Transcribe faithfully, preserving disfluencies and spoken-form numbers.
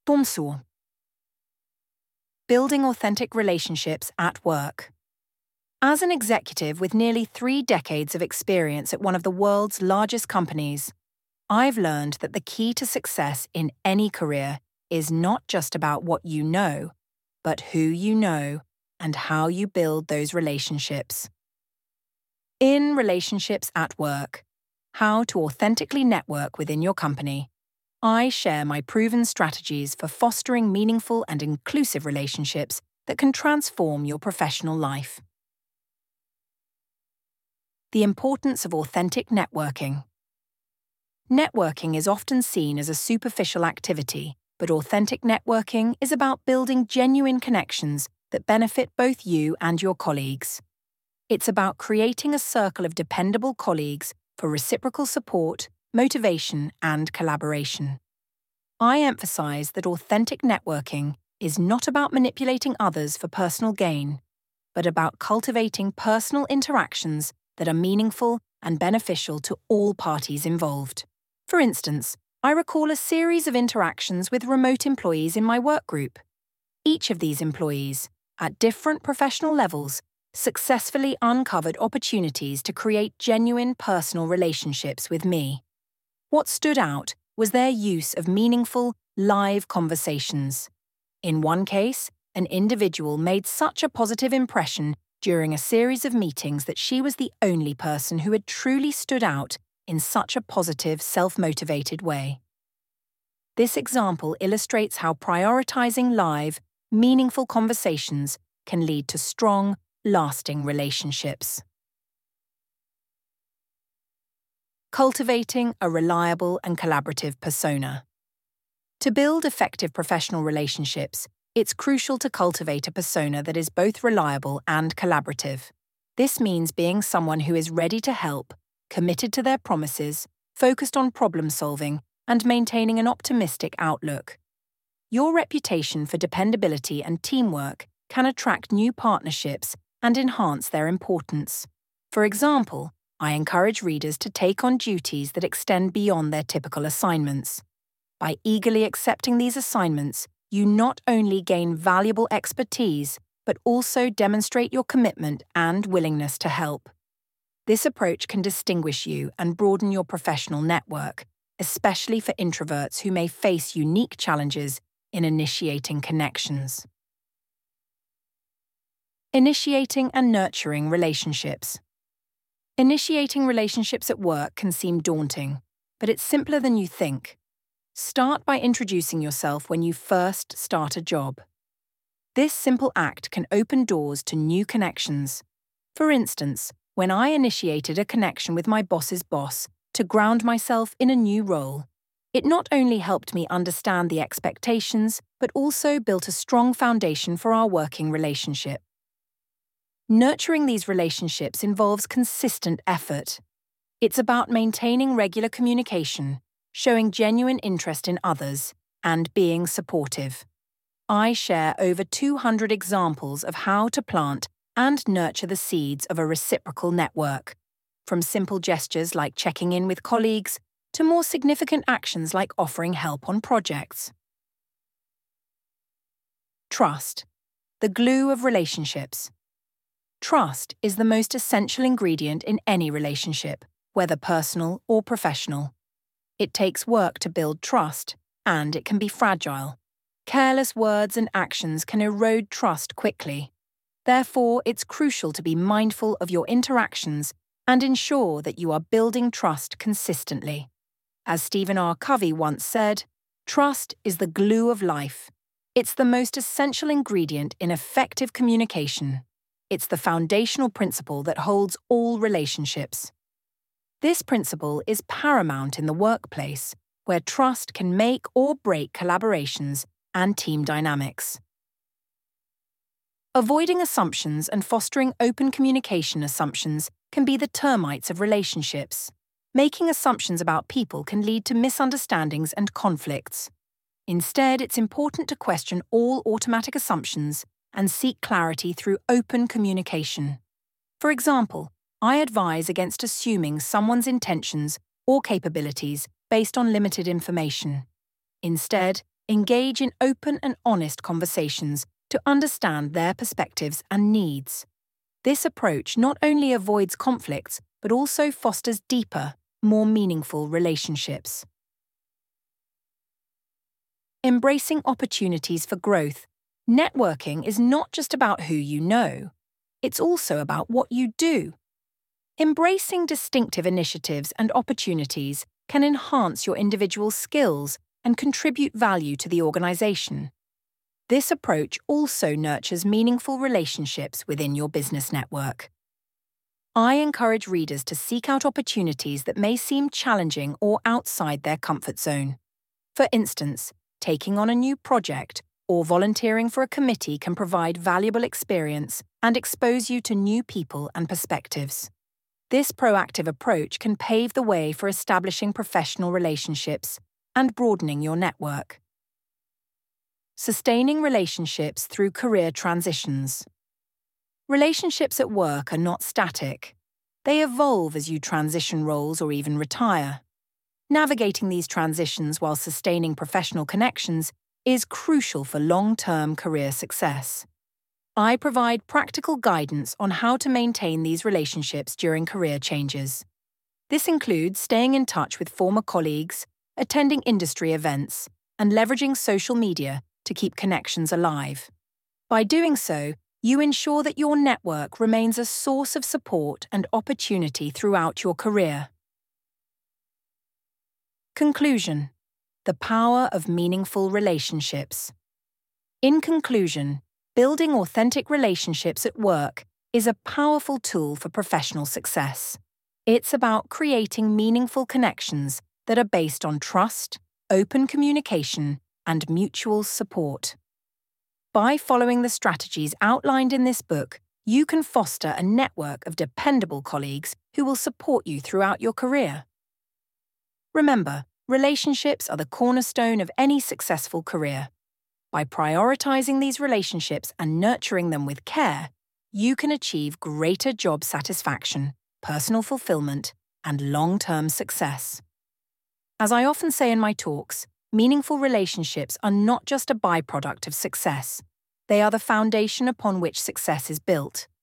Bonsoir. Building authentic relationships at work. As an executive with nearly three decades of experience at one of the world's largest companies, I've learned that the key to success in any career is not just about what you know, but who you know and how you build those relationships. In Relationships at Work, How to Authentically Network Within Your Company, I share my proven strategies for fostering meaningful and inclusive relationships that can transform your professional life. The importance of authentic networking. Networking is often seen as a superficial activity, but authentic networking is about building genuine connections that benefit both you and your colleagues. It's about creating a circle of dependable colleagues for reciprocal support, motivation, and collaboration. I emphasize that authentic networking is not about manipulating others for personal gain, but about cultivating personal interactions that are meaningful and beneficial to all parties involved. For instance, I recall a series of interactions with remote employees in my work group. Each of these employees, at different professional levels, successfully uncovered opportunities to create genuine personal relationships with me. What stood out was their use of meaningful, live conversations. In one case, an individual made such a positive impression during a series of meetings that she was the only person who had truly stood out in such a positive, self-motivated way. This example illustrates how prioritizing live, meaningful conversations can lead to strong, lasting relationships. Cultivating a reliable and collaborative persona. To build effective professional relationships, it's crucial to cultivate a persona that is both reliable and collaborative. This means being someone who is ready to help, committed to their promises, focused on problem-solving, and maintaining an optimistic outlook. Your reputation for dependability and teamwork can attract new partnerships and enhance their importance. For example, I encourage readers to take on duties that extend beyond their typical assignments. By eagerly accepting these assignments, you not only gain valuable expertise, but also demonstrate your commitment and willingness to help. This approach can distinguish you and broaden your professional network, especially for introverts who may face unique challenges in initiating connections. Initiating and nurturing relationships. Initiating relationships at work can seem daunting, but it's simpler than you think. Start by introducing yourself when you first start a job. This simple act can open doors to new connections. For instance, when I initiated a connection with my boss's boss to ground myself in a new role, it not only helped me understand the expectations, but also built a strong foundation for our working relationship. Nurturing these relationships involves consistent effort. It's about maintaining regular communication, showing genuine interest in others, and being supportive. I share over two hundred examples of how to plant and nurture the seeds of a reciprocal network, from simple gestures like checking in with colleagues to more significant actions like offering help on projects. Trust, the glue of relationships. Trust is the most essential ingredient in any relationship, whether personal or professional. It takes work to build trust, and it can be fragile. Careless words and actions can erode trust quickly. Therefore, it's crucial to be mindful of your interactions and ensure that you are building trust consistently. As Stephen R. Covey once said, "Trust is the glue of life. It's the most essential ingredient in effective communication. It's the foundational principle that holds all relationships." This principle is paramount in the workplace, where trust can make or break collaborations and team dynamics. Avoiding assumptions and fostering open communication. Assumptions can be the termites of relationships. Making assumptions about people can lead to misunderstandings and conflicts. Instead, it's important to question all automatic assumptions and seek clarity through open communication. For example, I advise against assuming someone's intentions or capabilities based on limited information. Instead, Engage in open and honest conversations to understand their perspectives and needs. This approach not only avoids conflicts, but also fosters deeper, more meaningful relationships. Embracing opportunities for growth. Networking is not just about who you know, it's also about what you do. Embracing distinctive initiatives and opportunities can enhance your individual skills and contribute value to the organization. This approach also nurtures meaningful relationships within your business network. I encourage readers to seek out opportunities that may seem challenging or outside their comfort zone. For instance, taking on a new project or volunteering for a committee can provide valuable experience and expose you to new people and perspectives. This proactive approach can pave the way for establishing professional relationships and broadening your network. Sustaining relationships through career transitions. Relationships at work are not static. They evolve as you transition roles or even retire. Navigating these transitions while sustaining professional connections is crucial for long-term career success. I provide practical guidance on how to maintain these relationships during career changes. This includes staying in touch with former colleagues, attending industry events, and leveraging social media to keep connections alive. By doing so, you ensure that your network remains a source of support and opportunity throughout your career. Conclusion: the power of meaningful relationships. In conclusion, building authentic relationships at work is a powerful tool for professional success. It's about creating meaningful connections that are based on trust, open communication, and mutual support. By following the strategies outlined in this book, you can foster a network of dependable colleagues who will support you throughout your career. Remember, relationships are the cornerstone of any successful career. By prioritizing these relationships and nurturing them with care, you can achieve greater job satisfaction, personal fulfillment, and long-term success. As I often say in my talks, meaningful relationships are not just a byproduct of success. They are the foundation upon which success is built.